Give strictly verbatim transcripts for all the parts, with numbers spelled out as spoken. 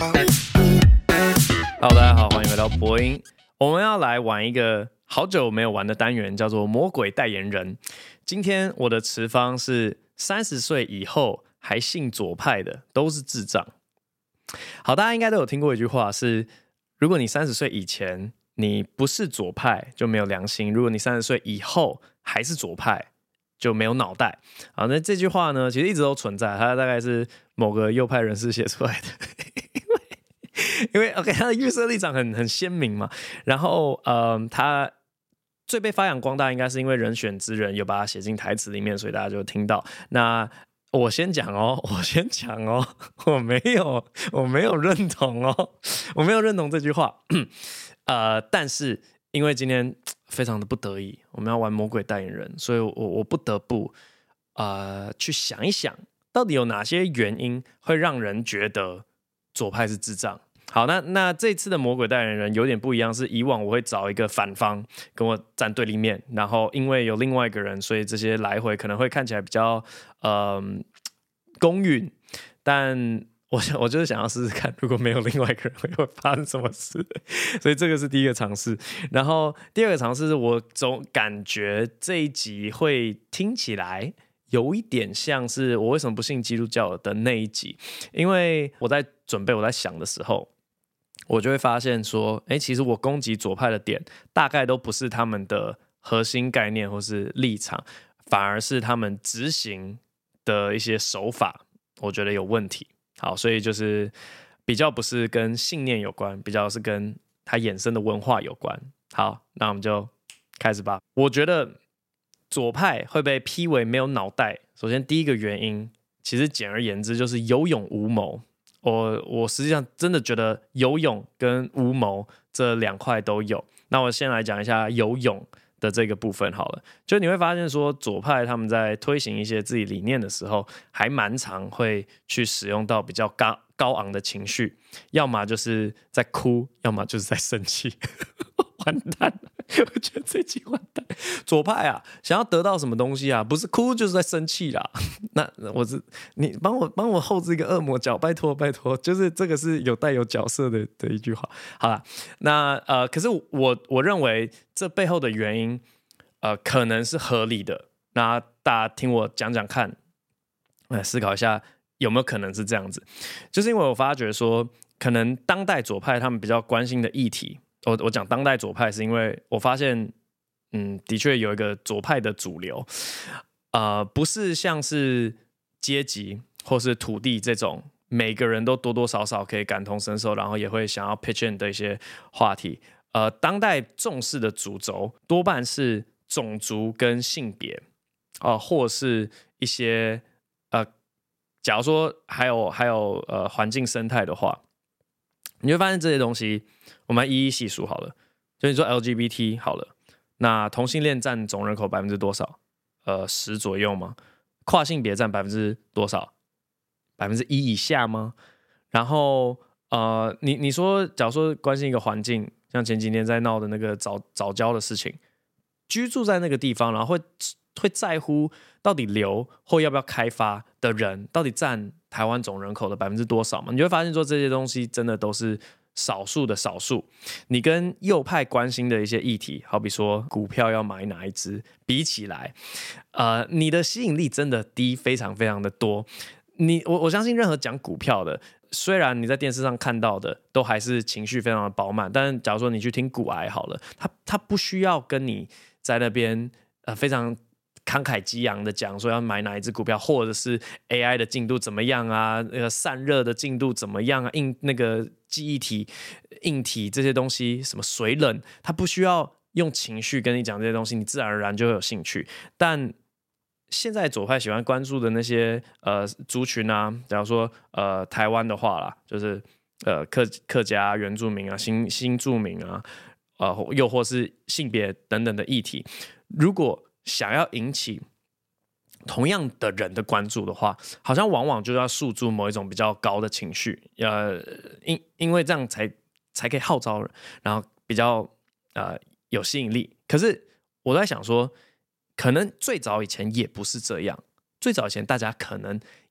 Hello， 大家好，欢迎回到播音。我们要来玩一个好久没有玩的单元，叫做魔鬼代言人。今天我的持方是三十岁以后还信左派的都是智障。好，大家应该都有听过一句话是：如果你三十岁以前你不是左派，就没有良心；如果你三十岁以后还是左派，就没有脑袋。好，那这句话呢，其实一直都存在，它大概是某个右派人士写出来的。因为 OK， 他的预设立场很很鲜明嘛，然后呃，他最被发扬光大，应该是因为人选之人有把它写进台词里面，所以大家就听到。那我先讲哦，我先讲哦，我没有，我没有认同哦，我没有认同这句话。呃，但是因为今天非常的不得已，我们要玩魔鬼代言人，所以我我不得不呃去想一想，到底有哪些原因会让人觉得左派是智障。好，那那这次的魔鬼代言人有点不一样，是以往我会找一个反方跟我站对立面，然后因为有另外一个人，所以这些来回可能会看起来比较呃公允，但我我就是想要试试看，如果没有另外一个人会发生什么事，所以这个是第一个尝试。然后第二个尝试是我总感觉这一集会听起来有一点像是我为什么不信基督教的那一集，因为我在准备我在想的时候，我就会发现说，哎，其实我攻击左派的点大概都不是他们的核心概念或是立场，反而是他们执行的一些手法，我觉得有问题。好，所以就是比较不是跟信念有关，比较是跟它衍生的文化有关。好，那我们就开始吧。我觉得左派会被批为没有脑袋，首先第一个原因，其实简而言之就是有勇无谋。我我实际上真的觉得有勇跟无谋这两块都有。那我先来讲一下有勇的这个部分好了。就你会发现说，左派他们在推行一些自己理念的时候，还蛮常会去使用到比较高高昂的情绪，要么就是在哭，要么就是在生气。完蛋了，我觉得这集完蛋。左派啊，想要得到什么东西啊，不是哭就是在生气啦。那我是你帮我帮我后置一个恶魔角，拜托拜托，就是这个是有带有角色的的一句话。好啦，那呃，可是我我认为这背后的原因，呃，可能是合理的。那大家听我讲讲看，来思考一下有没有可能是这样子？就是因为我发觉说，可能当代左派他们比较关心的议题。我, 我讲当代左派是因为我发现，嗯，的确有一个左派的主流，呃，不是像是阶级或是土地这种每个人都多多少少可以感同身受，然后也会想要 pitch in 的一些话题。呃，当代重视的主轴多半是种族跟性别，呃，或是一些呃，假如说还有还有呃环境生态的话。你会发现这些东西，我们一一细数好了。就你说 L G B T 好了，那同性恋占总人口百分之多少？呃，十左右吗？跨性别占百分之多少？百分之一以下吗？然后呃，你你说，假如说关心一个环境，像前几年在闹的那个早早教的事情，居住在那个地方，然后会会在乎到底留或要不要开发的人，到底占台湾总人口的百分之多少嘛？你就会发现说这些东西真的都是少数的少数。你跟右派关心的一些议题，好比说股票要买哪一支，比起来，呃，你的吸引力真的低，非常非常的多。你我我相信任何讲股票的，虽然你在电视上看到的都还是情绪非常的饱满，但假如说你去听股癌好了，他他不需要跟你在那边呃非常慷慨激昂的讲说要买哪一只股票，或者是 A I 的进度怎么样啊，那个散热的进度怎么样啊，硬那个记忆体、硬体这些东西，什么水冷，它不需要用情绪跟你讲这些东西，你自然而然就会有兴趣。但现在左派喜欢关注的那些呃族群啊，假如说呃台湾的话啦，就是呃客客家、原住民啊、新新住民啊，呃又或是性别等等的议题，如果想要引起同样的人的关注的话，好像往往就要诉诸某一种比较高的情绪，呃，因因为这样才才可以号召人，然后比较呃有吸引力。可是我在想说，可能最早以前也不是这样，最早以前大家可能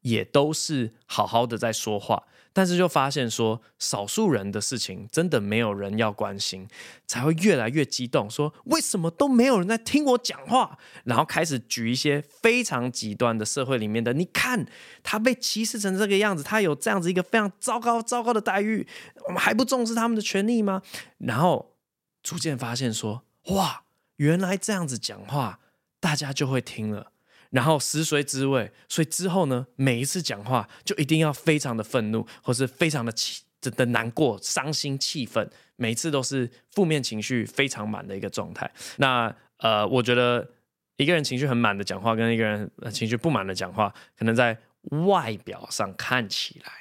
也都是好好的在说话，但是就发现说少数人的事情真的没有人要关心，才会越来越激动，说为什么都没有人在听我讲话，然后开始举一些非常极端的社会里面的，你看他被歧视成这个样子，他有这样子一个非常糟糕糟糕的待遇，我们还不重视他们的权利吗？然后逐渐发现说，哇，原来这样子讲话大家就会听了，然后食髓知味，所以之后呢，每一次讲话就一定要非常的愤怒，或是非常的气的难过、伤心、气愤，每一次都是负面情绪非常满的一个状态。那呃，我觉得一个人情绪很满的讲话，跟一个人情绪不满的讲话，可能在外表上看起来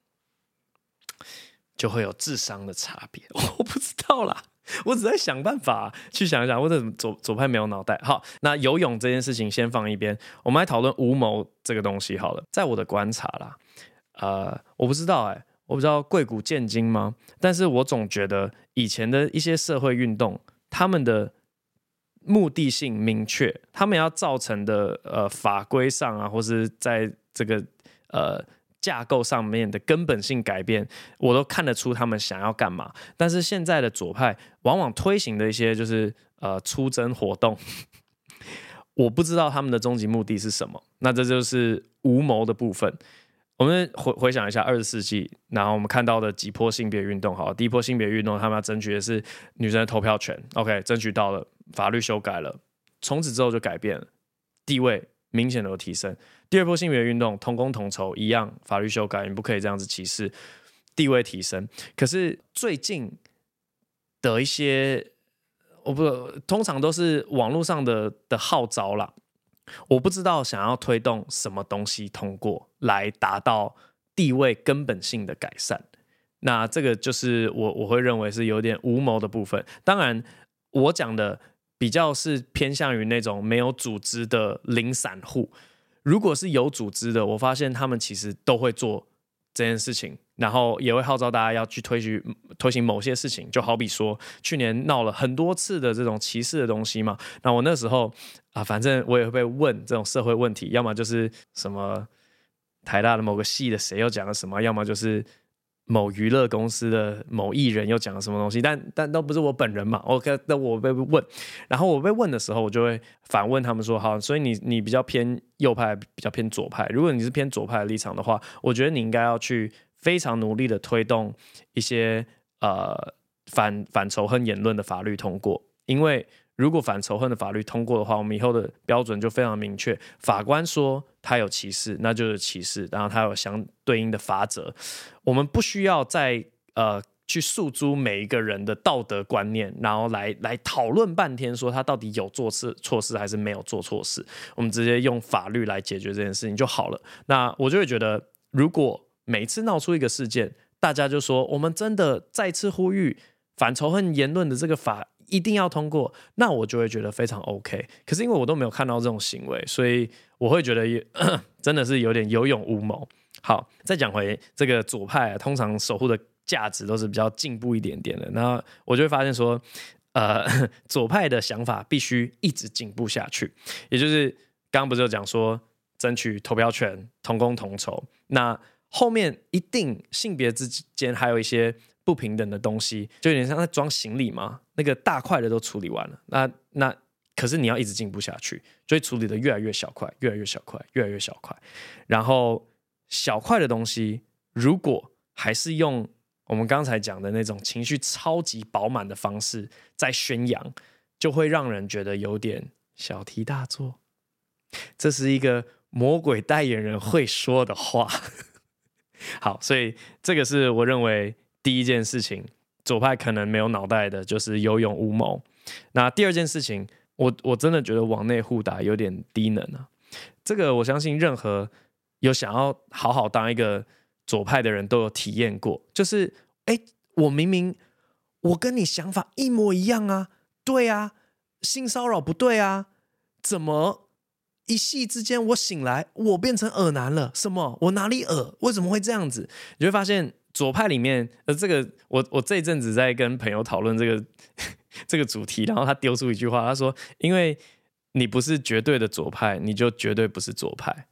就会有智商的差别。我不知道啦。我只在想办法去想一想，或者左左派没有脑袋。好，那游泳这件事情先放一边，我们来讨论无谋这个东西好了。在我的观察啦，呃，我不知道哎、欸，我不知道贵古见今吗？但是我总觉得以前的一些社会运动，他们的目的性明确，他们要造成的呃法规上啊，或是在这个呃。架构上面的根本性改变，我都看得出他们想要干嘛。但是现在的左派往往推行的一些就是呃出征活动，我不知道他们的终极目的是什么。那这就是无谋的部分。我们回回想一下二十世纪，然后我们看到的几波性别运动，好，第一波性别运动，他们要争取的是女生的投票权 ，OK， 争取到了，法律修改了，从此之后就改变了，地位明显的有提升。第二波性别运动，同工同酬一样，法律修改，你不可以这样子歧视，地位提升。可是最近的一些，我不通常都是网络上的的号召啦，我不知道想要推动什么东西通过来达到地位根本性的改善。那这个就是我我会认为是有点无谋的部分。当然，我讲的比较是偏向于那种没有组织的零散户。如果是有组织的，我发现他们其实都会做这件事情，然后也会号召大家要去推行推行某些事情，就好比说去年闹了很多次的这种歧视的东西嘛。那我那时候啊，反正我也会被问这种社会问题，要么就是什么台大的某个系的谁又讲了什么，要么就是某娱乐公司的某艺人又讲了什么东西，但但都不是我本人嘛。OK， 那我被问，然后我被问的时候，我就会反问他们说：好，所以你你比较偏右派，比较偏左派。如果你是偏左派的立场的话，我觉得你应该要去非常努力的推动一些呃反反仇恨言论的法律通过，因为如果反仇恨的法律通过的话，我们以后的标准就非常明确。法官说他有歧视，那就是歧视，然后他有相对应的罚则。我们不需要再呃去诉诸每一个人的道德观念，然后来来讨论半天，说他到底有做错事还是没有做错事。我们直接用法律来解决这件事情就好了。那我就会觉得，如果每一次闹出一个事件，大家就说我们真的再次呼吁反仇恨言论的这个法一定要通过，那我就会觉得非常 OK。 可是因为我都没有看到这种行为，所以我会觉得真的是有点有勇无谋。好，再讲回这个左派、啊、通常守护的价值都是比较进步一点点的，那我就会发现说呃，左派的想法必须一直进步下去。也就是刚刚不是有讲说争取投票权、同工同酬，那后面一定性别之间还有一些不平等的东西，就有点像在装行李嘛，那个大块的都处理完了，那那可是你要一直进步下去，就会处理的越来越小块，越来越小块，越来越小块。然后小块的东西，如果还是用我们刚才讲的那种情绪超级饱满的方式在宣扬，就会让人觉得有点小题大做。这是一个魔鬼代言人会说的话。好，所以这个是我认为第一件事情，左派可能没有脑袋的，就是有勇无谋。那第二件事情，我我真的觉得往内互打有点低能啊。这个我相信任何有想要好好当一个左派的人都有体验过，就是哎，我明明我跟你想法一模一样啊，对啊，性骚扰不对啊，怎么一夕之间我醒来我变成恶男了？什么？我哪里恶？为什么会这样子？你会发现左派里面呃，这个我我这一阵子在跟朋友讨论这个这个主题，然后他丢出一句话，他说：因为你不是绝对的左派，你就绝对不是左派。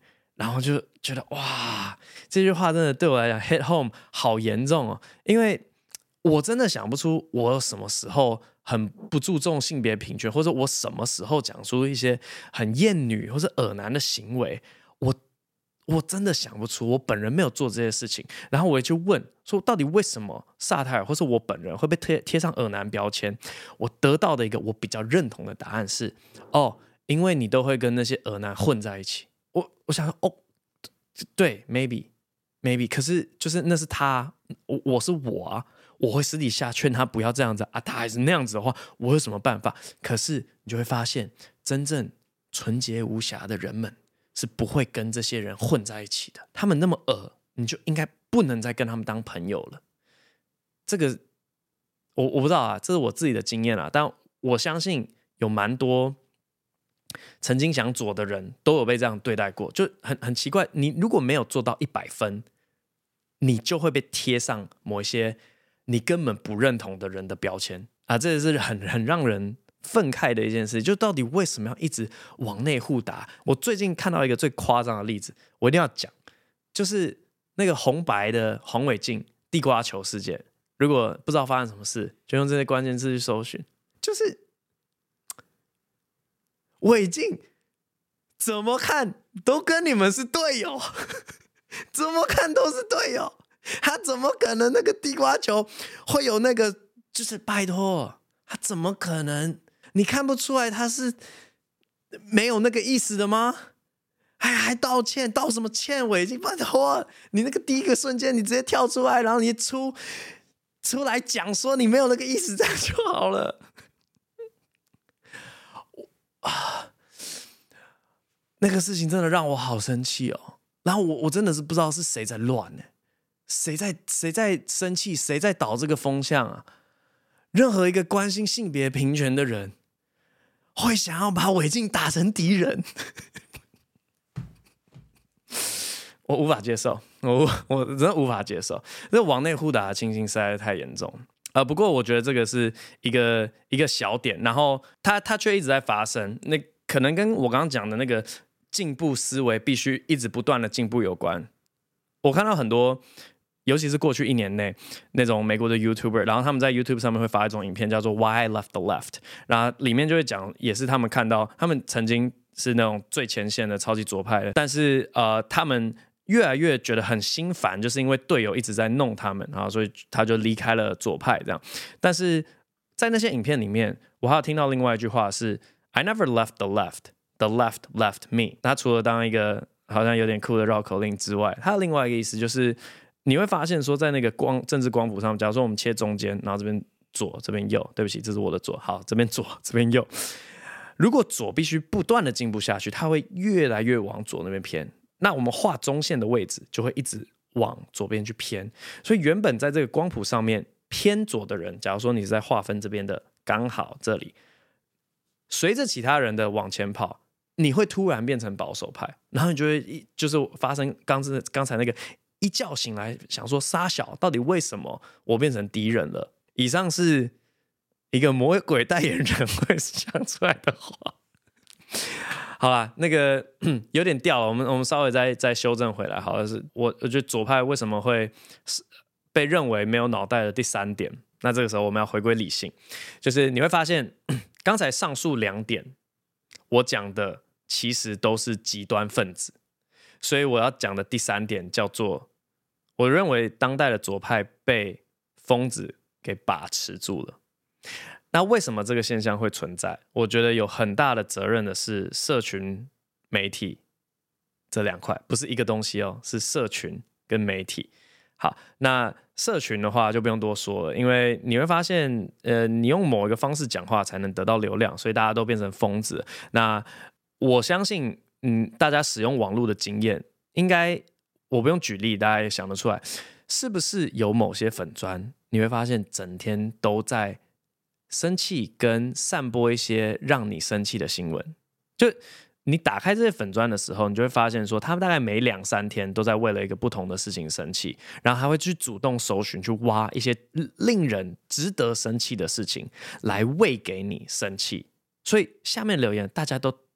然后就觉得哇，这句话真的对我来讲 hit home 好严重哦，因为我真的想不出我什么时候很不注重性别平权，或者我什么时候讲出一些很厌女或者恶男的行为，我我真的想不出，我本人没有做这些事情。然后我也去问说，到底为什么萨泰尔或是我本人会被贴贴上恶男标签？我得到的一个我比较认同的答案是，哦，因为你都会跟那些恶男混在一起。我我想说，哦，对 ，maybe maybe， 可是就是那是他，我我是我啊，我会私底下劝他不要这样子啊，他还是那样子的话，我有什么办法？可是你就会发现，真正纯洁无瑕的人们是不会跟这些人混在一起的，他们那么恶，你就应该不能再跟他们当朋友了。这个我我不知道啊，这是我自己的经验啊，但我相信有蛮多曾经想左的人都有被这样对待过，就很很奇怪。你如果没有做到一百分，你就会被贴上某一些你根本不认同的人的标签啊，这是很很让人愤慨的一件事。就到底为什么要一直往内互打？我最近看到一个最夸张的例子，我一定要讲，就是那个红白的黄伟晋地瓜球事件。如果不知道发生什么事，就用这些关键字去搜寻，就是伟晋怎么看都跟你们是队友，怎么看都是队友，他怎么可能那个地瓜球会有那个？就是拜托，他怎么可能？你看不出来他是没有那个意思的吗？还还道歉，道什么歉？伟晋，拜托，你那个第一个瞬间你直接跳出来，然后你出出来讲说你没有那个意思，这样就好了。啊，那个事情真的让我好生气哦。然后我我真的是不知道是谁在乱呢，谁在谁在生气，谁在导这个风向啊？任何一个关心性别平权的人，会想要把伟晋打成敌人，我无法接受，我我真的无法接受，这往内互打的情形实在是太严重。呃，不过我觉得这个是一个一个小点，然后它它却一直在发生，那可能跟我刚刚讲的那个进步思维必须一直不断的进步有关。我看到很多，尤其是过去一年内那种美国的 YouTuber， 然后他们在 YouTube 上面会发一种影片叫做 Why I Left the Left， 然后里面就会讲，也是他们看到他们曾经是那种最前线的超级左派的，但是呃他们越来越觉得很心烦，就是因为队友一直在弄他们，然后所以他就离开了左派这样。但是在那些影片里面，我还有听到另外一句话是 I never left the left, the left left me。他除了当一个好像有点酷的绕口令之外，他的另外一个意思就是你会发现说，在那个光政治光谱上，假如说我们切中间，然后这边左，这边右，对不起，这是我的左，好，这边左，这边右。如果左必须不断的进步下去，它会越来越往左那边偏。那我们画中线的位置就会一直往左边去偏，所以原本在这个光谱上面偏左的人，假如说你是在划分这边的刚好这里，随着其他人的往前跑，你会突然变成保守派，然后你就会就是发生刚刚才那个一觉醒来想说杀小，到底为什么我变成敌人了？以上是一个魔鬼代言人会想出来的话。好啦，那个有点掉了，我们我们稍微再再修正回来。好了，是我我觉得左派为什么会被认为没有脑袋的第三点，那这个时候我们要回归理性，就是你会发现刚才上述两点我讲的其实都是极端分子，所以我要讲的第三点叫做，我认为当代的左派被疯子给把持住了。那为什么这个现象会存在？我觉得有很大的责任的是社群媒体这两块，不是一个东西哦，是社群跟媒体。好，那社群的话就不用多说了，因为你会发现，呃，你用某一个方式讲话才能得到流量，所以大家都变成疯子。那我相信，嗯，大家使用网络的经验，应该我不用举例，大家也想得出来，是不是有某些粉专，你会发现整天都在生气跟散播一些让你生气的新闻。就你打开这些粉专的时候，你就会发现说，他们大概每两三天都在为了一个不同的事情生气，然后还会去主动搜寻，去挖一些令人值得生气的事情来喂给你生气。所以下面留言大家都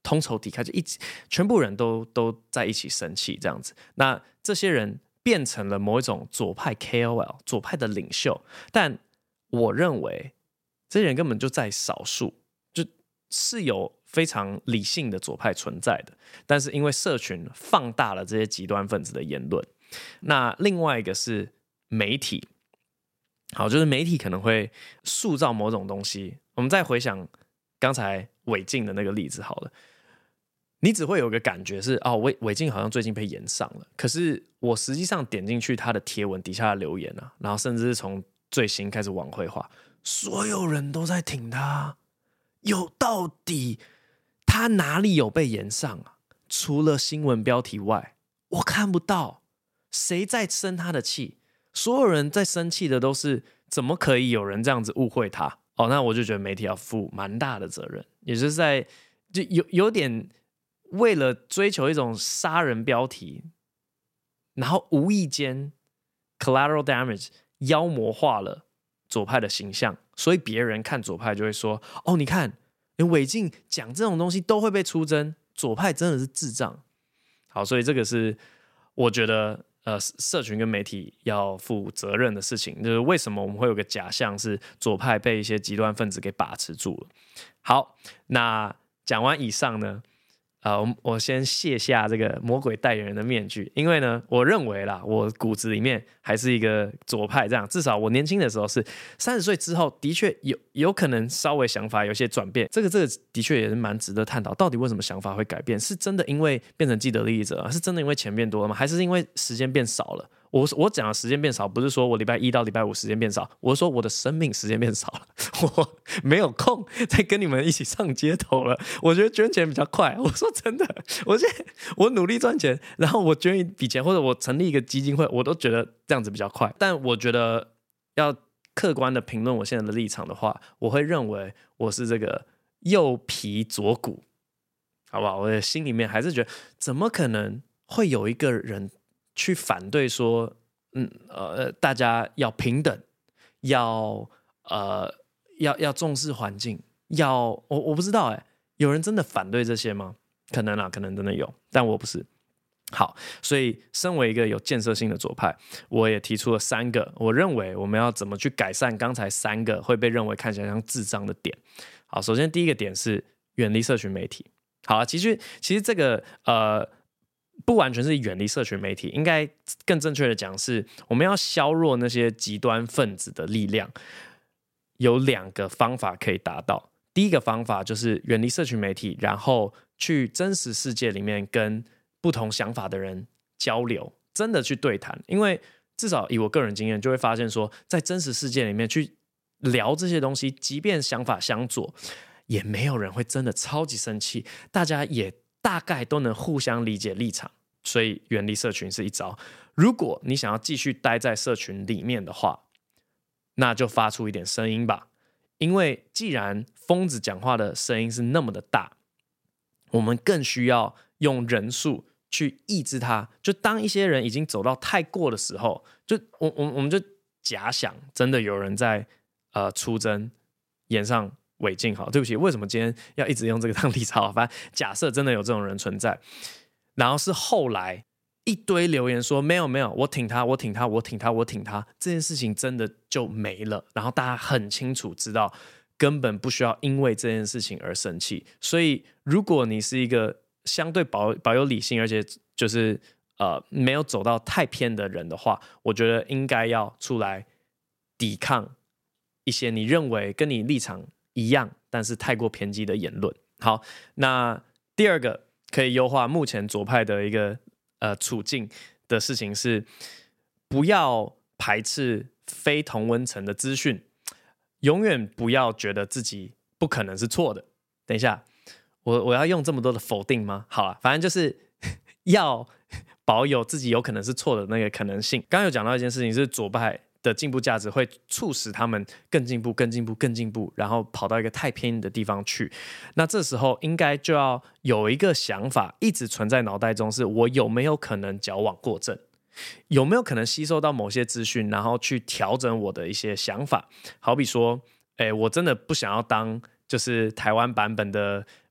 同仇敌忾，就一起全部人都都在一起生气这样子。那这些人变成了某一种左派 K O L， 左派的领袖，但我认为这些人根本就在少数，就是有非常理性的左派存在的，但是因为社群放大了这些极端分子的言论。那另外一个是媒体，好，就是媒体可能会塑造某种东西。我们再回想刚才韦静的那个例子好了，你只会有个感觉是哦，韦韦静好像最近被延上了，可是我实际上点进去他的贴文底下的留言啊，然后甚至是从最新开始往回滑，所有人都在挺他。有到底他哪里有被延上啊？除了新闻标题外，我看不到谁在生他的气。所有人在生气的都是怎么可以有人这样子误会他？哦，那我就觉得媒体要负蛮大的责任，也就是在就有有点为了追求一种杀人标题，然后无意间 collateral damage 妖魔化了左派的形象，所以别人看左派就会说：哦，你看，韦静讲这种东西都会被出征，左派真的是智障。好，所以这个是我觉得呃，社群跟媒体要负责任的事情，就是为什么我们会有个假象是左派被一些极端分子给把持住了。好，那讲完以上呢，呃，我我先卸下这个魔鬼代言人的面具，因为呢，我认为啦，我骨子里面还是一个左派，这样至少我年轻的时候是三十岁之后，的确有有可能稍微想法有些转变，这个这个的确也是蛮值得探讨，到底为什么想法会改变？是真的因为变成既得利益者，是真的因为钱变多了吗？还是因为时间变少了？我我讲的时间变少，不是说我礼拜一到礼拜五时间变少，我是说我的生命时间变少了，我没有空再跟你们一起上街头了。我觉得捐钱比较快。我说真的，我现在我努力赚钱，然后我捐一笔钱，或者我成立一个基金会，我都觉得这样子比较快。但我觉得要客观的评论我现在的立场的话，我会认为我是这个右皮左骨，好不好？我的心里面还是觉得，怎么可能会有一个人去反对说，嗯呃，大家要平等，要呃要要重视环境，要我我不知道哎，有人真的反对这些吗？可能啊，可能真的有，但我不是。好，所以身为一个有建设性的左派，我也提出了三个我认为我们要怎么去改善刚才三个会被认为看起来像智障的点。好，首先第一个点是远离社群媒体。好，其实其实这个呃。不完全是远离社群媒体，应该更正确的讲是，我们要削弱那些极端分子的力量。有两个方法可以达到。第一个方法就是远离社群媒体，然后去真实世界里面跟不同想法的人交流，真的去对谈。因为至少以我个人经验，就会发现说，在真实世界里面去聊这些东西，即便想法相左，也没有人会真的超级生气，大家也大概都能互相理解立场，所以远离社群是一招。如果你想要继续待在社群里面的话，那就发出一点声音吧。因为既然疯子讲话的声音是那么的大，我们更需要用人数去抑制它。就当一些人已经走到太过的时候，就我我我们就假想真的有人在呃出征演上违禁。好，对不起，为什么今天要一直用这个当立场？反正假设真的有这种人存在，然后是后来一堆留言说没有没有，我挺他，我挺他，我挺他，我挺他，这件事情真的就没了。然后大家很清楚知道，根本不需要因为这件事情而生气。所以，如果你是一个相对保保有理性，而且就是呃没有走到太偏的人的话，我觉得应该要出来抵抗一些你认为跟你立场一样，但是太过偏激的言论。好，那第二个可以优化目前左派的一个呃处境的事情是，不要排斥非同温层的资讯，永远不要觉得自己不可能是错的。等一下，我我要用这么多的否定吗？好啊，反正就是要保有自己有可能是错的那个可能性。刚刚有讲到一件事情，是左派的进步价值会促使他们更进步、更进步、更进步，然后跑到一个太偏的地方去。那这时候应该就要有一个想法一直存在脑袋中，是我有没有可能矫枉过正，有没有可能吸收到某些资讯，然后去调整我的一些想法。好比说，哎，我真的不想要当就是台湾版本的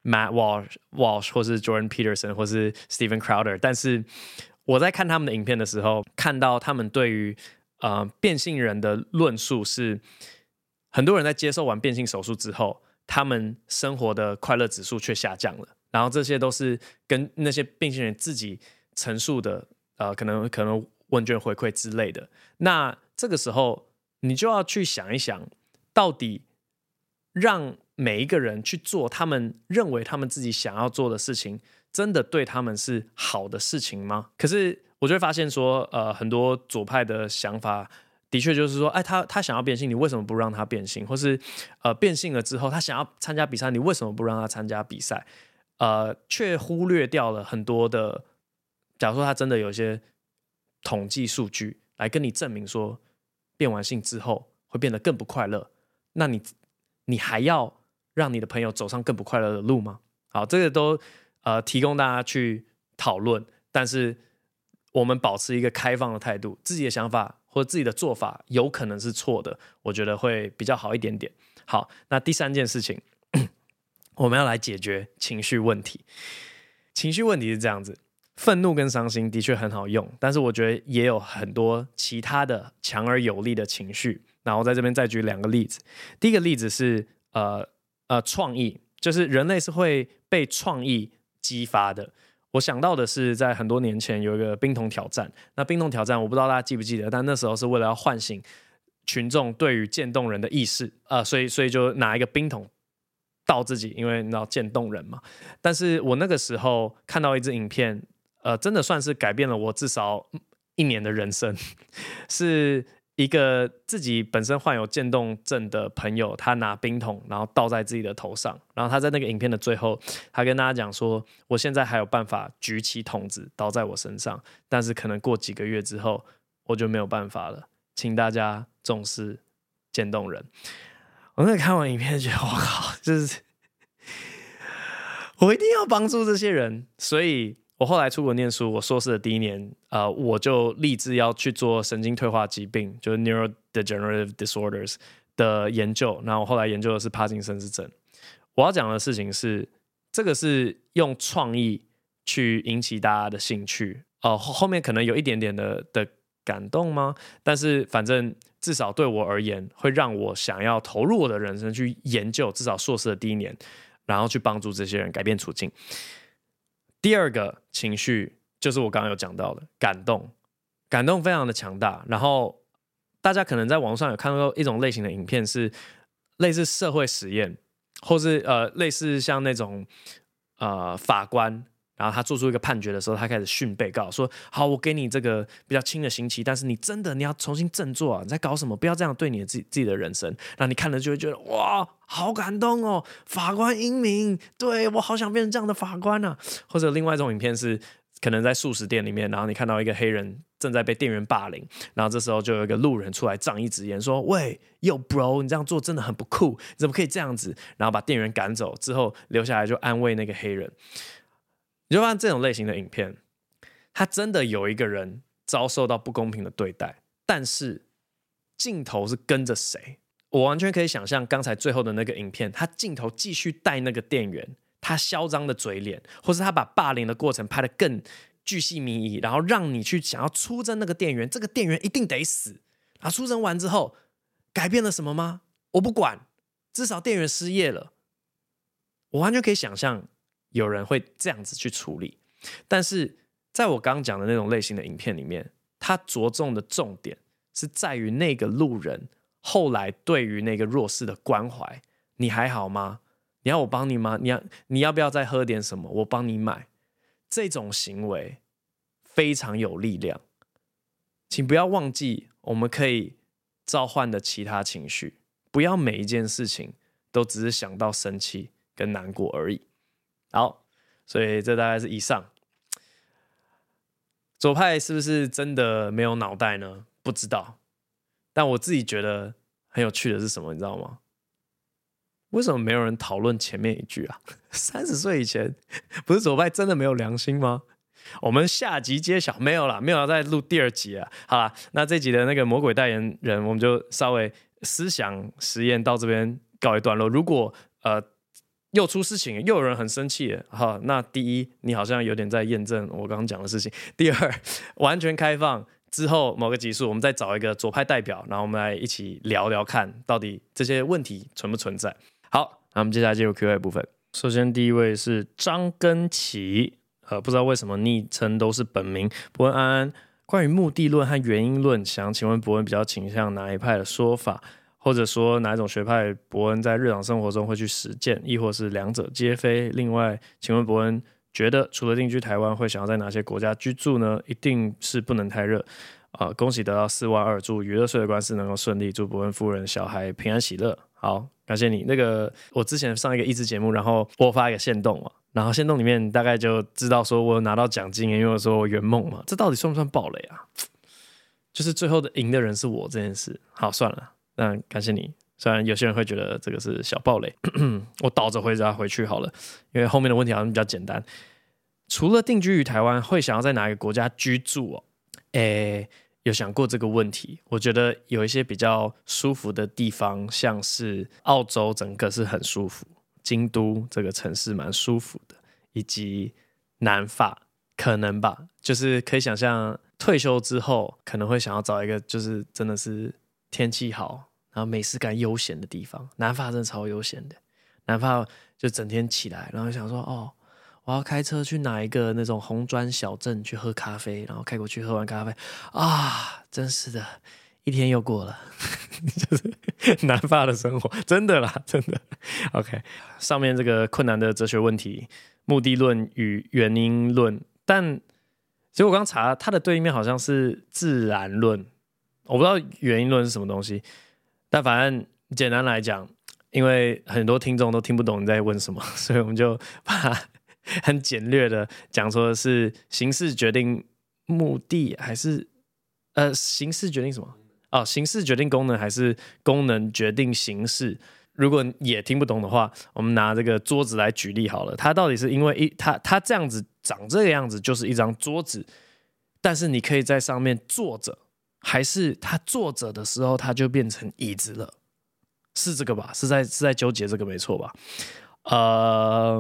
Matt Walsh, Walsh 或是 Jordan Peterson 或是 Steven Crowder， 但是我在看他们的影片的时候，看到他们对于呃变性人的论述是，很多人在接受完变性手术之后，他们生活的快乐指数却下降了，然后这些都是跟那些变性人自己陈述的，呃，可能可能问卷回馈之类的。那这个时候，你就要去想一想，到底让每一个人去做他们认为他们自己想要做的事情，真的对他们是好的事情吗？可是我就会发现说，呃，很多左派的想法的确就是说，哎，他他想要变性，你为什么不让他变性？或是呃，变性了之后，他想要参加比赛，你为什么不让他参加比赛？呃，却忽略掉了很多的，假如说他真的有一些统计数据来跟你证明说，变完性之后会变得更不快乐，那你你还要让你的朋友走上更不快乐的路吗？好，这个都呃提供大家去讨论，但是我们保持一个开放的态度，自己的想法或者自己的做法有可能是错的，我觉得会比较好一点点。好，那第三件事情，我们要来解决情绪问题。情绪问题是这样子，愤怒跟伤心的确很好用，但是我觉得也有很多其他的强而有力的情绪。然后在这边再举两个例子。第一个例子是呃呃创意，就是人类是会被创意激发的。我想到的是，在很多年前有一个冰桶挑战。那冰桶挑战，我不知道大家记不记得，但那时候是为了要唤醒群众对于渐冻人的意识，呃，所以所以就拿一个冰桶倒自己，因为你知道渐冻人嘛。但是我那个时候看到一支影片，呃，真的算是改变了我至少一年的人生，是一个自己本身患有渐冻症的朋友，他拿冰桶然后倒在自己的头上，然后他在那个影片的最后，他跟大家讲说，我现在还有办法举起桶子倒在我身上，但是可能过几个月之后我就没有办法了，请大家重视渐冻人。我那个看完影片觉得我靠，就是我一定要帮助这些人，所以我后来出国念书，我硕士的第一年，呃，我就立志要去做神经退化疾病，就是 neurodegenerative disorders 的研究。那我后来研究的是帕金森氏症。我要讲的事情是，这个是用创意去引起大家的兴趣，呃，后面可能有一点点的的感动吗？但是反正至少对我而言，会让我想要投入我的人生去研究，至少硕士的第一年，然后去帮助这些人改变处境。第二个情绪就是我刚刚有讲到的感动，感动非常的强大。然后大家可能在网络上有看到一种类型的影片，是类似社会实验，或是呃类似像那种呃法官，然后他做出一个判决的时候，他开始训被告说：好，我给你这个比较轻的刑期，但是你真的你要重新振作啊！你在搞什么？不要这样对你的自己自己的人生。那你看了就会觉得哇，好感动哦！法官英明，对，我好想变成这样的法官啊！或者另外一种影片是，可能在素食店里面，然后你看到一个黑人正在被店员霸凌，然后这时候就有一个路人出来仗义直言说：喂，Yo bro，你这样做真的很不酷，你怎么可以这样子？然后把店员赶走之后，留下来就安慰那个黑人。你就发现这种类型的影片，他真的有一个人遭受到不公平的对待，但是镜头是跟着谁？我完全可以想象刚才最后的那个影片，他镜头继续带那个店员，他嚣张的嘴脸，或是他把霸凌的过程拍得更巨细靡遗，然后让你去想要出征那个店员，这个店员一定得死。然后出征完之后，改变了什么吗？我不管，至少店员失业了。我完全可以想象有人会这样子去处理，但是在我刚刚讲的那种类型的影片里面，它着重的重点是在于那个路人后来对于那个弱势的关怀。你还好吗？你要我帮你吗？你要你要不要再喝点什么？我帮你买。这种行为非常有力量，请不要忘记我们可以召唤的其他情绪，不要每一件事情都只是想到生气跟难过而已。好，所以这大概是以上。左派是不是真的没有脑袋呢？不知道，但我自己觉得很有趣的是什么，你知道吗？为什么没有人讨论前面一句啊？三十岁以前，不是左派真的没有良心吗？我们下集揭晓。没有啦，没有要再录第二集了。好啦，那这集的那个魔鬼代言人，我们就稍微思想实验到这边告一段落。如果呃又出事情了，又有人很生气了。好，那第一，你好像有点在验证我刚刚讲的事情。第二，完全开放之后某个集数，我们再找一个左派代表，然后我们来一起聊聊看，到底这些问题存不存在。好，那我们接下来进入 Q A 部分。首先第一位是张根奇，呃，不知道为什么昵称都是本名。伯恩安安，关于目的论和原因论，想请问伯恩比较倾向哪一派的说法？或者说哪一种学派伯恩在日常生活中会去实践，亦或是两者皆非？另外，请问伯恩觉得除了定居台湾，会想要在哪些国家居住呢？一定是不能太热。呃、恭喜得到四万二，祝娱乐税的官司能够顺利，祝伯恩夫人小孩平安喜乐。好，感谢你。那个我之前上一个益智节目，然后我发一个限动嘛，然后限动里面大概就知道说我有拿到奖金，因为我说我圆梦嘛，这到底算不算暴雷啊？就是最后的赢的人是我这件事。好，算了。那感谢你，虽然有些人会觉得这个是小暴雷，我倒着回答回去好了，因为后面的问题好像比较简单。除了定居于台湾，会想要在哪个国家居住哦？诶，有想过这个问题？我觉得有一些比较舒服的地方，像是澳洲，整个是很舒服，京都这个城市蛮舒服的，以及南法，可能吧，就是可以想象退休之后可能会想要找一个就是真的是天气好，然后美食感悠闲的地方。南法真的超悠闲的，南法就整天起来，然后想说哦，我要开车去哪一个那种红砖小镇去喝咖啡，然后开过去喝完咖啡啊，真是的，一天又过了，就是南法的生活，真的啦，真的。OK， 上面这个困难的哲学问题，目的论与原因论，但其实我刚查它的对面好像是自然论。我不知道原因论是什么东西，但反正简单来讲，因为很多听众都听不懂你在问什么，所以我们就把它很简略的讲说是形式决定目的，还是呃形式决定什么？哦，形式决定功能，还是功能决定形式？如果也听不懂的话，我们拿这个桌子来举例好了。它到底是因为一它它这样子长这个样子就是一张桌子，但是你可以在上面坐着。还是他坐着的时候，他就变成椅子了，是这个吧？是在是在纠结这个没错吧？呃，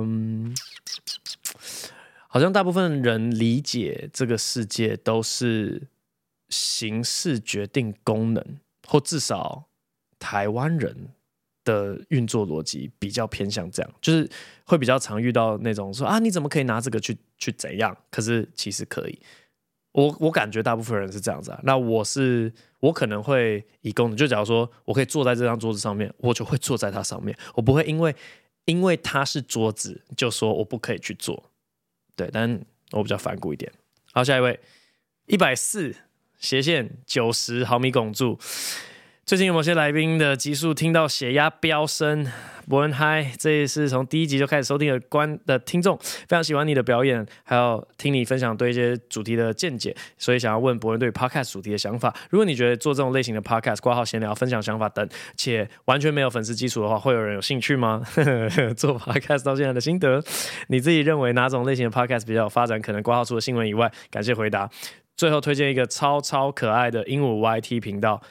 好像大部分人理解这个世界都是形式决定功能，或至少台湾人的运作逻辑比较偏向这样，就是会比较常遇到那种说啊，你怎么可以拿这个去去怎样？可是其实可以。我我感觉大部分人是这样子啊，那我是我可能会以功能，就假如说我可以坐在这张桌子上面，我就会坐在它上面，我不会因为因为它是桌子就说我不可以去做，对，但我比较反骨一点。好，下一位，一百四斜线九十毫米汞柱。最近有某些来宾的集数听到血压飙升，伯恩嗨，这也是从第一集就开始收听的观的听众，非常喜欢你的表演，还有听你分享对一些主题的见解，所以想要问伯恩对 podcast 主题的想法。如果你觉得做这种类型的 podcast 挂号闲聊、分享想法等，且完全没有粉丝基础的话，会有人有兴趣吗？做 podcast 到现在的心得，你自己認為哪種類型的 podcast 比較有發展可能？掛號除了新聞以外，感謝回答。最後推薦一個超超可愛的鸚鵡 Y T 頻道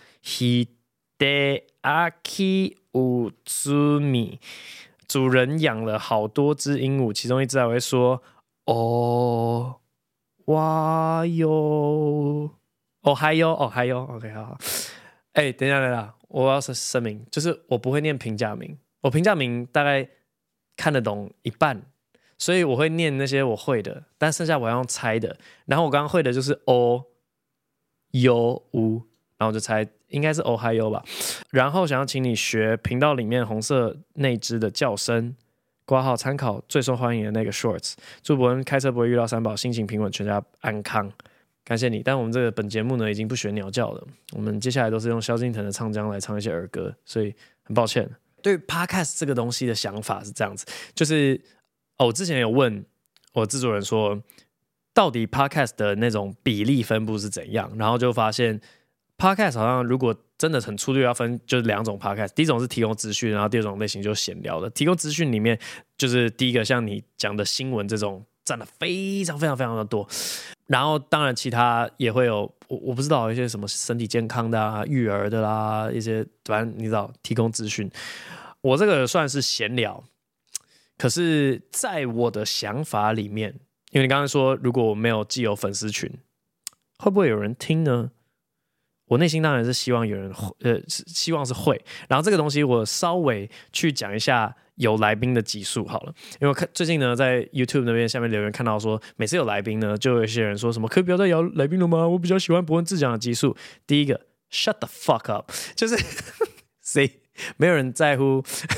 Hideaki Utsumi， 主人養了好多隻鸚鵡，其中一隻還會說哦哇喲哦嗨喲哦嗨喲 OK 好好。哎、欸，等一下等一下，我要聲明，就是我不會念平假名，我平假名大概看得懂一半，所以我会念那些我会的，但剩下我要用猜的。然后我刚刚会的就是哦、有、无，然后我就猜应该是哦嗨哟吧。然后想要请你学频道里面红色那只的叫声，挂号参考最受欢迎的那个 shorts。祝伯恩开车不会遇到三宝，心情平稳，全家安康。感谢你，但我们这个本节目呢已经不学鸟叫了，我们接下来都是用萧敬腾的唱腔来唱一些儿歌，所以很抱歉。对 podcast 这个东西的想法是这样子，就是哦，我之前有问我制作人说，到底 podcast 的那种比例分布是怎样，然后就发现 podcast 好像如果真的很粗略要分，就是两种 podcast， 第一种是提供资讯，然后第二种类型就是闲聊的。提供资讯里面，就是第一个像你讲的新闻这种占了非常非常非常的多，然后当然其他也会有，我我不知道有一些什么身体健康的啊、育儿的啦，一些反正你知道提供资讯。我这个算是闲聊， 可是在我的想法里面，因为你刚刚说如果我没有既有粉丝群，会不会有人听呢？我内心当然是希望有人，呃，希望是会。然后这个东西我稍微去讲一下有来宾的集数好了，因为我看最近呢在 YouTube 那边下面留言看到说，每次有来宾呢，就有一些人说什么可以不要再聊来宾了吗？我比较喜欢伯恩自讲的集数。第一个 ，shut the fuck up， 就是谁没有人在乎。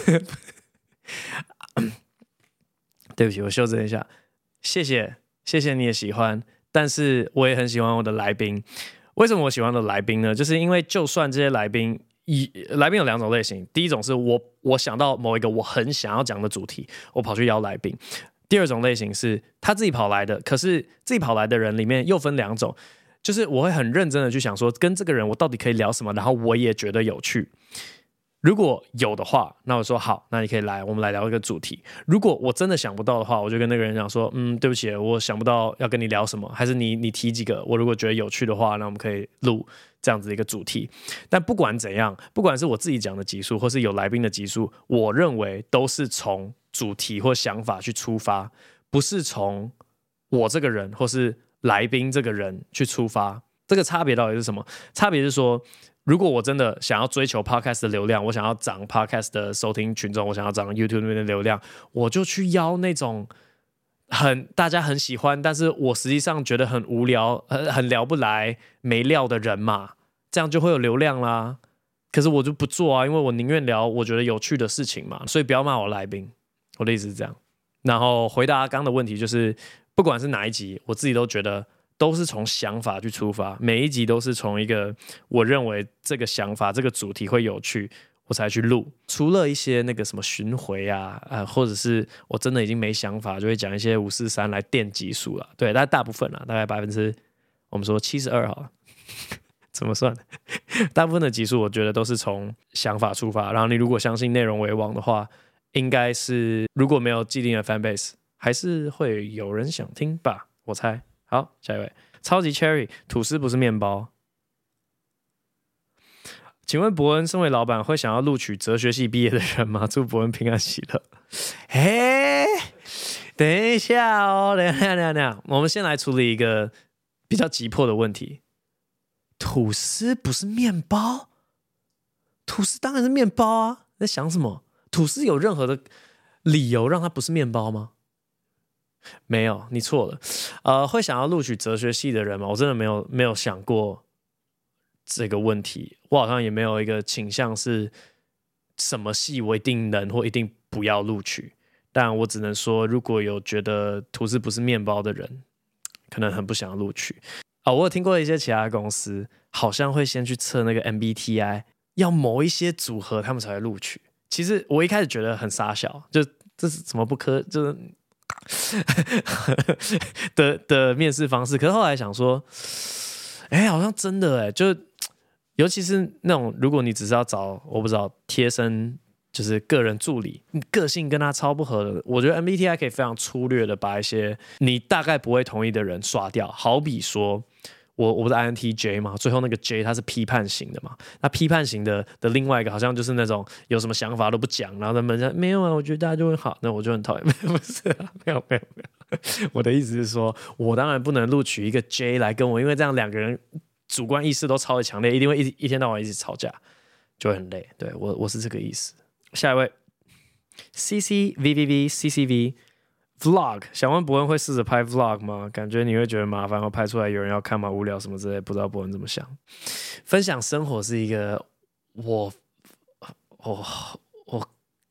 对不起，我修正一下，谢谢谢谢你也喜欢，但是我也很喜欢我的来宾。为什么我喜欢的来宾呢？就是因为就算这些来宾，以来宾有两种类型，第一种是我我想到某一个我很想要讲的主题，我跑去邀来宾；第二种类型是他自己跑来的，可是自己跑来的人里面又分两种，就是我会很认真的去想说，跟这个人我到底可以聊什么，然后我也觉得有趣。如果有的话，那我说好，那你可以来，我们来聊一个主题。如果我真的想不到的话，我就跟那个人讲说，嗯，对不起，我想不到要跟你聊什么，还是你你提几个，我如果觉得有趣的话，那我们可以录这样子的一个主题。但不管怎样，不管是我自己讲的集数，或是有来宾的集数，我认为都是从主题或想法去出发，不是从我这个人或是来宾这个人去出发。这个差别到底是什么？差别是说，如果我真的想要追求 podcast 的流量，我想要涨 podcast 的收听群众，我想要涨 YouTube 那边的流量，我就去邀那种很大家很喜欢，但是我实际上觉得很无聊、很很聊不来、没料的人嘛，这样就会有流量啦。可是我就不做啊，因为我宁愿聊我觉得有趣的事情嘛，所以不要骂我来宾。我的意思是这样。然后回答刚刚的问题，就是不管是哪一集，我自己都觉得。都是从想法去出发，每一集都是从一个我认为这个想法、这个主题会有趣，我才去录。除了一些那个什么巡回啊，呃，或者是我真的已经没想法，就会讲一些五四三来垫集数了。对，但大部分啦，大概百分之我们说七十二好了，怎么算？大部分的集数我觉得都是从想法出发。然后你如果相信内容为王的话，应该是如果没有既定的 fan base， 还是会有人想听吧，我猜。好，下一位，超级 Cherry， 吐司不是面包。请问伯恩身为老板，会想要录取哲学系毕业的人吗？祝伯恩平安喜乐。嘿，等一下哦，等一下，等一下，等一下，我们先来处理一个比较急迫的问题。吐司不是面包？吐司当然是面包啊！你在想什么？吐司有任何的理由让它不是面包吗？没有，你错了。呃，会想要录取哲学系的人吗？我真的没有没有想过这个问题。我好像也没有一个倾向是什么系我一定能或一定不要录取。但我只能说，如果有觉得吐司不是面包的人，可能很不想要录取。啊、哦，我有听过一些其他公司好像会先去测那个 M B T I， 要某一些组合他们才会录取。其实我一开始觉得很傻小，就这是怎么不科，就是的的面试方式，可是后来想说，哎、欸，好像真的哎、欸，就尤其是那种如果你只是要找我不知道贴身就是个人助理，你个性跟他超不合的，我觉得 M B T I 可以非常粗略的把一些你大概不会同意的人刷掉，好比说。我我不是 I N T J 嘛，最后那个 J 他是批判型的嘛，那批判型的的另外一个好像就是那种有什么想法都不讲，然后他们说没有啊，我觉得大家就会好，那我就很讨厌，不是啊，没有没有没有，我的意思是说，我当然不能录取一个 J 来跟我，因为这样两个人主观意识都超级强烈，一定会一一天到晚一直吵架，就会很累。对我我是这个意思。下一位 C C V V V C C V。Vlog， 想问伯恩会试着拍 Vlog 吗？感觉你会觉得麻烦，或拍出来有人要看吗？无聊什么之类，不知道伯恩怎么想。分享生活是一个我我我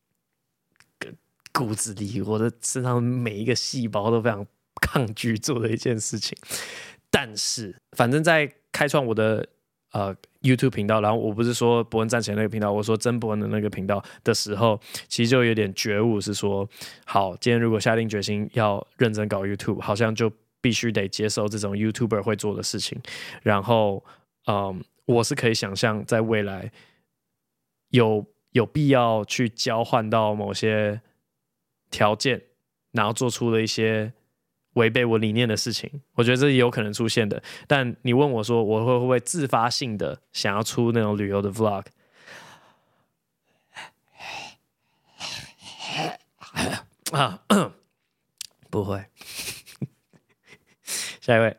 骨子里，我的身上每一个细胞都非常抗拒做的一件事情。但是，反正在开创我的呃 YouTube 频道，然后我不是说伯恩站前那个频道，我说真伯恩的那个频道的时候，其实就有点觉悟，是说，好，今天如果下定决心要认真搞 YouTube， 好像就必须得接受这种 YouTuber 会做的事情。然后，嗯，我是可以想象在未来有有必要去交换到某些条件，然后做出了一些违背我理念的事情，我觉得这也有可能出现的。但你问我说，我会不会自发性的想要出那种旅游的 vlog？ 啊，不会。下一位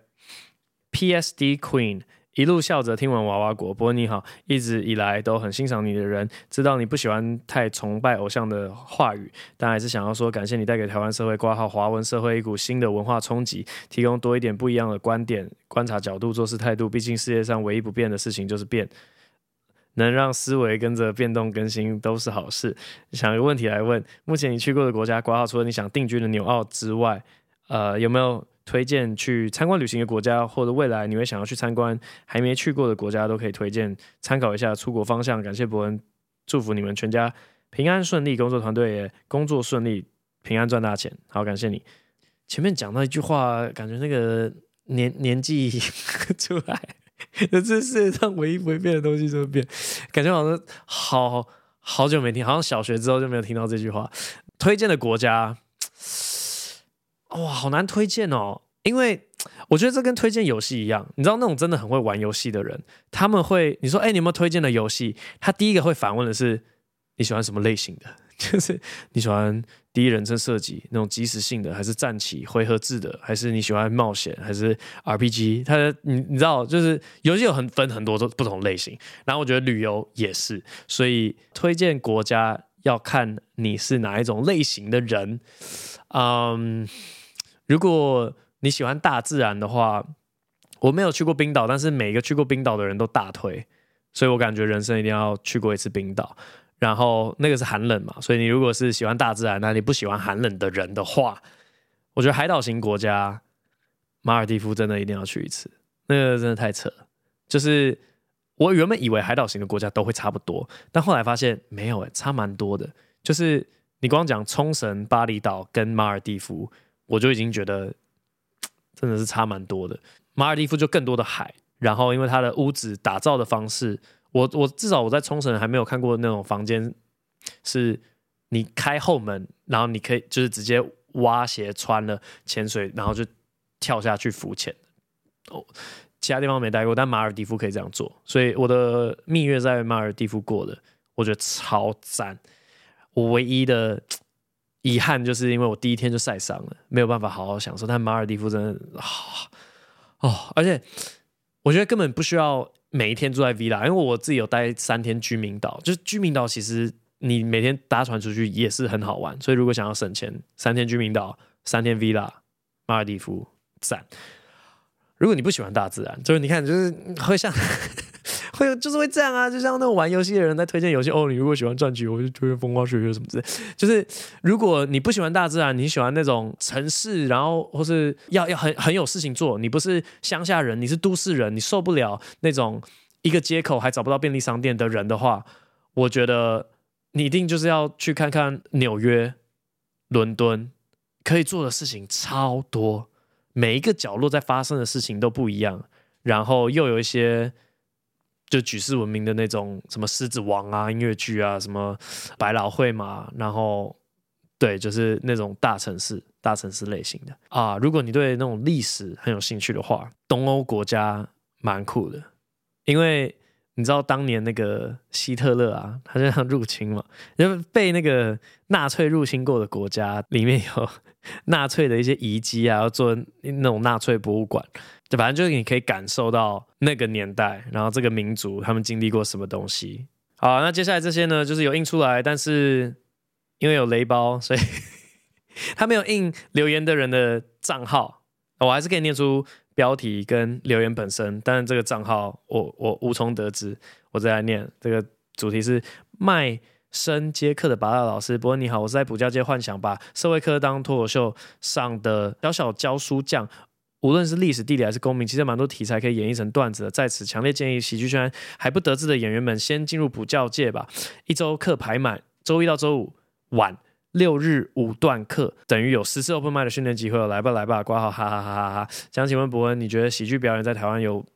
，P S D Queen。一路笑着听完娃娃国，伯恩你好，一直以来都很欣赏你的人，知道你不喜欢太崇拜偶像的话语，但还是想要说感谢你带给台湾社会挂号华文社会一股新的文化冲击，提供多一点不一样的观点、观察角度、做事态度。毕竟世界上唯一不变的事情就是变，能让思维跟着变动更新都是好事。想一个问题来问，目前你去过的国家挂号，除了你想定居的纽澳之外，呃，有没有推荐去参观旅行的国家，或者未来你会想要去参观还没去过的国家，都可以推荐参考一下出国方向。感谢伯恩，祝福你们全家平安顺利，工作团队也工作顺利，平安赚大钱。好，感谢你。前面讲到一句话，感觉那个年年纪出来，这是世界上唯一不会变的东西就会变，感觉好像好好久没听，好像小学之后就没有听到这句话。推荐的国家。哇，好难推荐哦，因为我觉得这跟推荐游戏一样，你知道那种真的很会玩游戏的人，他们会你说，哎，你有没有推荐的游戏？他第一个会反问的是你喜欢什么类型的？就是你喜欢第一人称射击那种即时性的，还是战棋回合制的，还是你喜欢冒险，还是 R P G？ 它你你知道，就是游戏有很分很多不同类型，然后我觉得旅游也是，所以推荐国家要看你是哪一种类型的人，嗯。如果你喜欢大自然的话，我没有去过冰岛，但是每个去过冰岛的人都大推，所以我感觉人生一定要去过一次冰岛。然后那个是寒冷嘛，所以你如果是喜欢大自然，那你不喜欢寒冷的人的话，我觉得海岛型国家马尔地夫真的一定要去一次，那个真的太扯了。就是我原本以为海岛型的国家都会差不多，但后来发现没有、欸，差蛮多的。就是你光讲冲绳、巴厘岛跟马尔地夫。我就已经觉得真的是差蛮多的。马尔地夫就更多的海，然后因为它的屋子打造的方式，我我至少我在冲绳还没有看过那种房间，是你开后门，然后你可以就是直接挖鞋穿了潜水，然后就跳下去浮潜。哦，其他地方没待过，但马尔地夫可以这样做，所以我的蜜月在马尔地夫过的，我觉得超赞。我唯一的遗憾就是因为我第一天就晒伤了，没有办法好好享受。但马尔地夫真的、哦哦、而且我觉得根本不需要每一天住在 villa， 因为我自己有待三天居民岛，就是居民岛其实你每天搭船出去也是很好玩，所以如果想要省钱，三天居民岛，三天 villa， 马尔地夫赞。如果你不喜欢大自然，就是你看，就是会像会就是会这样啊，就像那种玩游戏的人在推荐游戏哦，你如果喜欢战棋，我就推荐风花雪月什么之类。就是如果你不喜欢大自然，你喜欢那种城市，然后或是要要很很有事情做，你不是乡下人，你是都市人，你受不了那种一个街口还找不到便利商店的人的话，我觉得你一定就是要去看看纽约、伦敦，可以做的事情超多，每一个角落在发生的事情都不一样，然后又有一些就举世闻名的那种什么狮子王啊、音乐剧啊、什么百老汇嘛，然后对，就是那种大城市、大城市类型的啊。如果你对那种历史很有兴趣的话，东欧国家蛮酷的，因为你知道当年那个希特勒啊，他就想入侵嘛，就被那个纳粹入侵过的国家里面有纳粹的一些遗迹啊，要做那种纳粹博物馆。就反正就是你可以感受到那个年代，然后这个民族他们经历过什么东西。好，那接下来这些呢，就是有印出来，但是因为有雷包，所以他没有印留言的人的账号，我还是可以念出标题跟留言本身，但是这个账号我我无从得知。我再来念，这个主题是卖身接客的拔大老师。伯恩你好，我是在补教界幻想把社会科当脱口秀上的小小教书匠。无论是历史、地理还是公民，其实蛮多题材可以演绎成段子的。在此强烈建议喜剧圈还不得志的演员们，先进入补教界吧。一周课排满，周一到周五晚六日五段课，等于有十次 open mic 的训练机会了。来吧来吧，挂号哈哈哈哈哈。想请问伯恩，你觉得喜剧表演在台湾有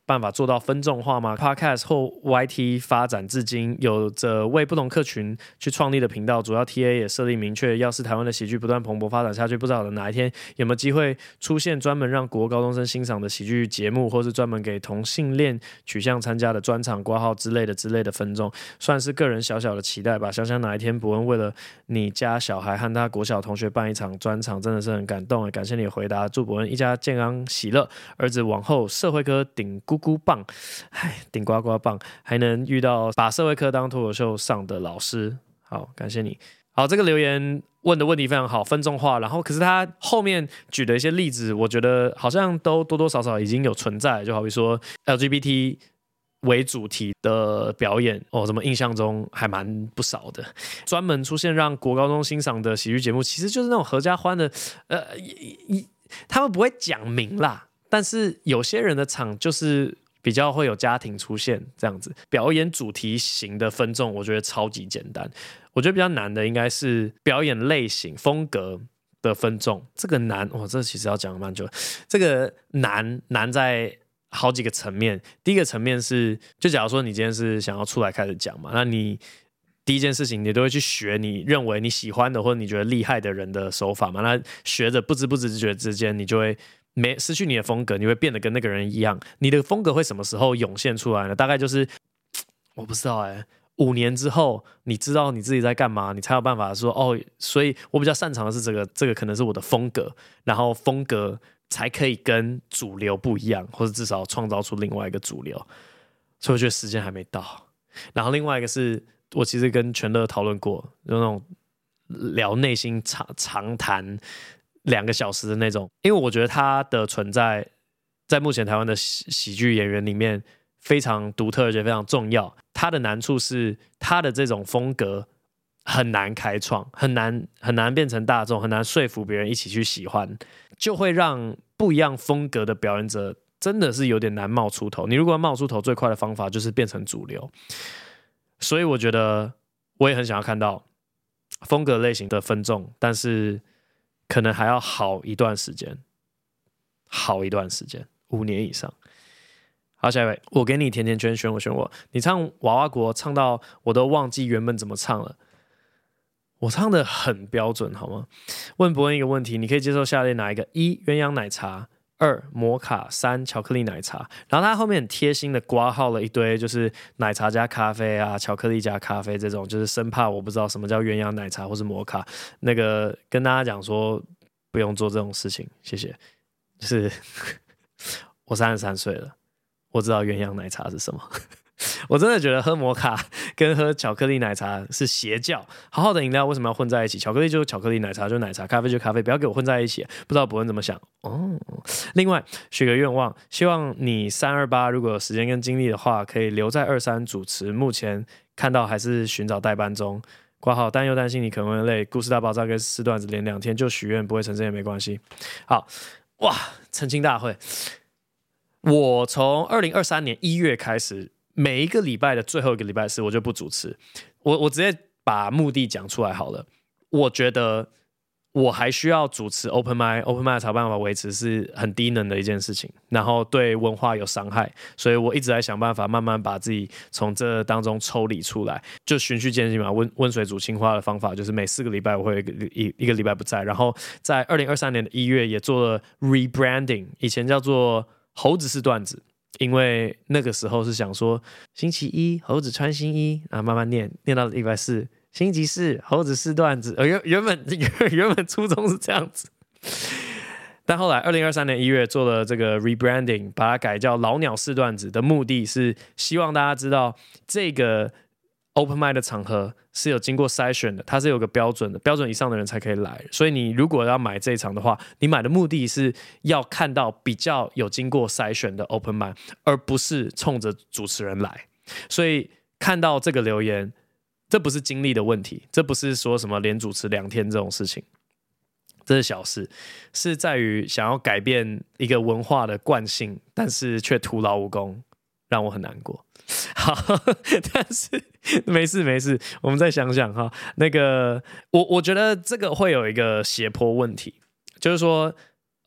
办法做到分众化吗 ？Podcast 或 Y T 发展至今，有着为不同客群去创立的频道，主要 T A 也设立明确。要是台湾的喜剧不断蓬勃发展下去，不知道哪一天有没有机会出现专门让国高中生欣赏的喜剧节目，或是专门给同性恋取向参加的专场挂号之类的之类的分众，算是个人小小的期待吧。想想哪一天伯恩为了你家小孩和他国小同学办一场专场，真的是很感动耶。感谢你的回答，祝伯恩一家健康喜乐，儿子往后社会科顶咕咕棒，唉，顶呱呱棒，还能遇到把社会科当脱口秀上的老师。好，感谢你。好，这个留言问的问题非常好，分众化，然后可是他后面举的一些例子，我觉得好像都多多少少已经有存在，就好比说 L G B T 为主题的表演哦，怎么印象中还蛮不少的。专门出现让国高中欣赏的喜剧节目，其实就是那种合家欢的，呃，他们不会讲明啦，但是有些人的场就是比较会有家庭出现这样子。表演主题型的分众，我觉得超级简单。我觉得比较难的应该是表演类型风格的分众。这个难，哇，这其实要讲蛮久。这个难难在好几个层面。第一个层面是，就假如说你今天是想要出来开始讲嘛，那你第一件事情你都会去学你认为你喜欢的或者你觉得厉害的人的手法嘛。那学着不知不知觉之间，你就会没失去你的风格，你会变得跟那个人一样。你的风格会什么时候涌现出来呢？大概就是我不知道哎、欸。五年之后，你知道你自己在干嘛，你才有办法说哦，所以我比较擅长的是这个，这个可能是我的风格，然后风格才可以跟主流不一样，或者至少创造出另外一个主流。所以我觉得时间还没到。然后另外一个是我其实跟全乐讨论过，有那种聊内心长长谈两个小时的那种，因为我觉得他的存在在目前台湾的喜剧演员里面非常独特而且非常重要。他的难处是他的这种风格很难开创，很难很难变成大众，很难说服别人一起去喜欢，就会让不一样风格的表演者真的是有点难冒出头。你如果要冒出头，最快的方法就是变成主流。所以我觉得我也很想要看到风格类型的分众，但是可能还要好一段时间，好一段时间，五年以上。好，下一位，我给你甜甜圈，选我选我。你唱娃娃国唱到我都忘记原本怎么唱了。我唱的很标准，好吗？问伯恩一个问题，你可以接受下列哪一个？一、鸳鸯奶茶；二、摩卡；三、巧克力奶茶。然后他后面很贴心的括号了一堆，就是奶茶加咖啡啊，巧克力加咖啡这种，就是生怕我不知道什么叫鸳鸯奶茶或是摩卡。那个跟大家讲说，不用做这种事情，谢谢。就是我三十三岁了。我知道鸳鸯奶茶是什么，我真的觉得喝摩卡跟喝巧克力奶茶是邪教。好好的饮料为什么要混在一起？巧克力就是巧克力，奶茶就是奶茶，咖啡就是咖啡，不要给我混在一起。不知道伯恩怎么想哦。另外，许个愿望，希望你三二八如果有时间跟精力的话，可以留在二三主持。目前看到还是寻找代班中。括号担忧担心你可能会累，故事大爆炸跟四段子连两天就许愿不会成真也没关系。好，哇，澄清大会。我从二零二三年一月开始，每一个礼拜的最后一个礼拜四，我就不主持。我我直接把目的讲出来好了。我觉得我还需要主持 open mic，open mic 才有办法维持是很低能的一件事情，然后对文化有伤害，所以我一直在想办法，慢慢把自己从这当中抽离出来，就循序渐进嘛。温温水煮青蛙的方法就是每四个礼拜我会有一个一一个礼拜不在，然后在二零二三年的一月也做了 rebranding， 以前叫做猴子是段子，因为那个时候是想说星期一猴子穿新衣啊，慢慢念念到礼拜四，星期四猴子是段子，呃、原原本原本初衷是这样子，但后来二零二三年一月做了这个 rebranding， 把它改叫老鸟是段子的目的是希望大家知道这个 open mic 的场合是有经过筛选的，它是有个标准的，标准以上的人才可以来。所以你如果要买这一场的话，你买的目的是要看到比较有经过筛选的 open mic， 而不是冲着主持人来。所以看到这个留言，这不是精力的问题，这不是说什么连主持两天这种事情，这是小事，是在于想要改变一个文化的惯性，但是却徒劳无功，让我很难过。好，但是没事没事，我们再想想哈。那个，我我觉得这个会有一个斜坡问题，就是说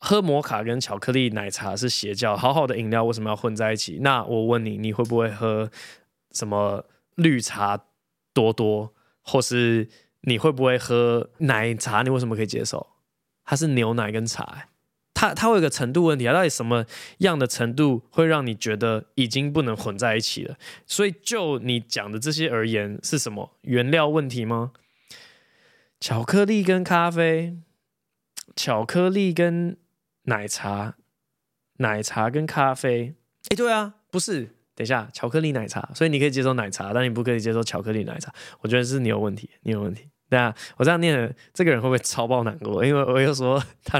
喝摩卡跟巧克力奶茶是邪教，好好的饮料为什么要混在一起？那我问你，你会不会喝什么绿茶多多，或是你会不会喝奶茶？你为什么可以接受？它是牛奶跟茶、欸，它它会有个程度问题啊，到底什么样的程度会让你觉得已经不能混在一起了？所以就你讲的这些而言，是什么原料问题吗？巧克力跟咖啡，巧克力跟奶茶，奶茶跟咖啡，哎，对啊，不是，等一下，巧克力奶茶，所以你可以接受奶茶，但你不可以接受巧克力奶茶。我觉得是你有问题，你有问题。对啊，我这样念了，这个人会不会超爆难过？因为我又说他，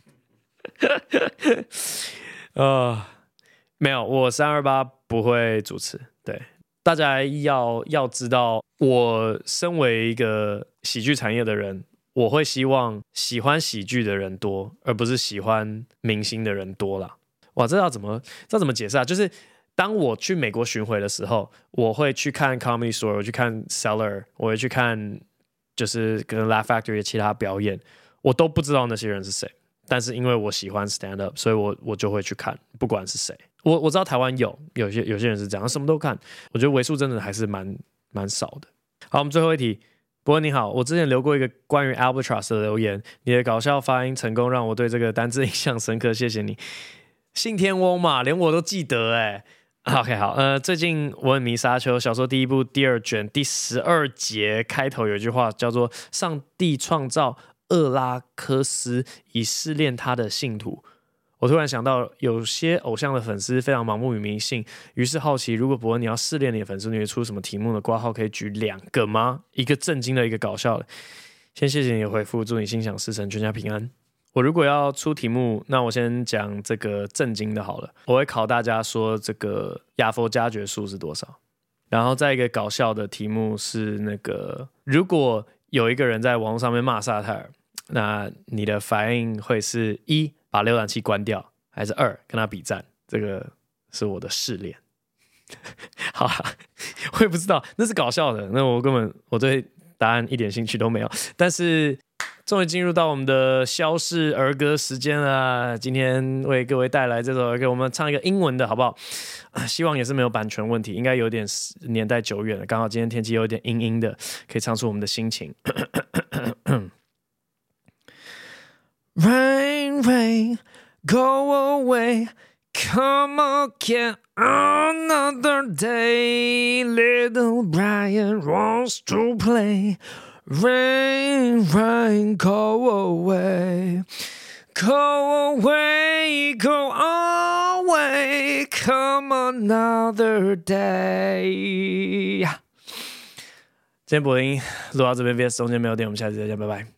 呃，没有，我三二八不会主持。对，大家要要知道，我身为一个喜剧产业的人，我会希望喜欢喜剧的人多，而不是喜欢明星的人多啦。哇，这要怎么这要怎么解释啊？就是当我去美国巡回的时候，我会去看 Comedy Store， 我去看 Cellar， 我会去看就是跟 Laugh Factory 的其他表演，我都不知道那些人是谁。但是因为我喜欢 stand up， 所以我我就会去看，不管是谁。我我知道台湾有有些有些人是这样，什么都看。我觉得为数真的还是蛮蛮少的。好，我们最后一题。伯恩你好，我之前留过一个关于 Albatross 的留言，你的搞笑发音成功让我对这个单字印象深刻，谢谢你。信天翁嘛，连我都记得哎。OK 好，呃，最近我很迷沙丘小说第一部第二卷第十二节开头有一句话叫做“上帝创造厄拉克斯以试炼他的信徒”。我突然想到，有些偶像的粉丝非常盲目与迷信，于是好奇，如果伯恩你要试炼你的粉丝，你会出什么题目呢？挂号可以举两个吗？一个震惊的，一个搞笑的。先谢谢你的回复，祝你心想事成，全家平安。我如果要出题目，那我先讲这个震惊的好了。我会考大家说这个亚佛加决数是多少，然后再一个搞笑的题目是那个，如果有一个人在网络上面骂萨泰尔，那你的反应会是一把浏览器关掉，还是二跟他比战？这个是我的试炼。好啦，我也不知道，那是搞笑的，那我根本我对答案一点兴趣都没有。但是终于进入到我们的消逝儿歌时间了，今天为各位带来这首儿歌，我们唱一个英文的好不好？希望也是没有版权问题，应该有点年代久远了，刚好今天天气有点阴阴的，可以唱出我们的心情。Rain, rain, go away, come again another day. Little Brian wants to play. Rain, rain, go away, go away, go away, come another day. 今天播音录到这边 ，V S 中间没有点，我们下次再见，拜拜。